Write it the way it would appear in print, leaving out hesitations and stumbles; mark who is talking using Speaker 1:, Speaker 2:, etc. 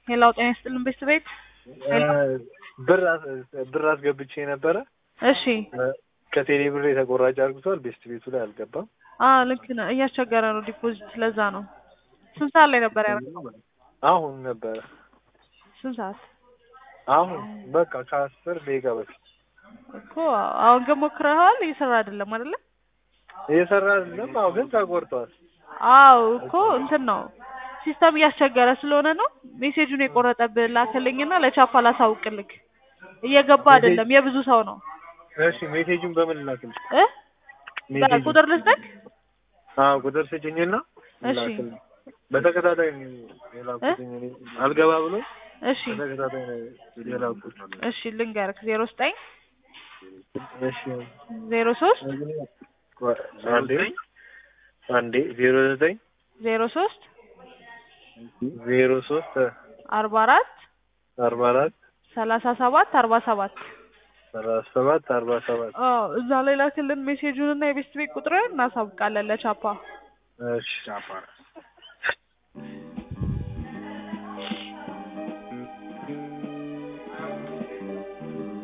Speaker 1: ሄላው ጤና ይስጥልን ቤት
Speaker 2: ብር አስገብቼ ነበረ።
Speaker 1: እሺ
Speaker 2: ከቴሌ ብር የተቆራጭ አርግቷል። ቤቱ ላይ አልገባም።
Speaker 1: ልክ ነው። እያስቸገረ ነው ዲፖዚት ለዛ ነው። ስንት ሰዓት ላይ ነበር ያደረገው?
Speaker 2: አሁን ነበረ።
Speaker 1: ስንት ሰዓት?
Speaker 2: አሁን በቃ ከ10 ደቂቃ በፊት
Speaker 1: እኮ። አሁን ግን ሞክረሃል? እየሰራ አይደለም አይደለ?
Speaker 2: እየሰራ አይደለም። አዎ ግን ተቆርጧል።
Speaker 1: እኮ እንትን ነው ሲስተም እያስቸገረ ስለሆነ ነው። ሜሴጁን የቆረጠብህ ላከልኝና ለቻፓ ላሳውቅልክ። እየገባ አይደለም የብዙ ሰው ነው።
Speaker 2: እሺ ሜሴጁን በምን ላክልኝ?
Speaker 1: ቁጥር ልስጥክ?
Speaker 2: ቁጥር ስጭኝና
Speaker 1: እሺ
Speaker 2: በተከታታይ የላኩትኝ አልገባ ብሎ
Speaker 1: እሺ
Speaker 2: በተከታታይ የላኩት።
Speaker 1: እሺ ልንገርክ 09
Speaker 2: እሺ
Speaker 1: 03
Speaker 2: አንዴ 09
Speaker 1: 03
Speaker 2: 44
Speaker 1: 37 47 እዛ ላይ ላክልን ሜሴጁን እና የቤት ቤት ቁጥርን እናሳውቃለን ለቻፓ።
Speaker 2: እሺ ቻፓ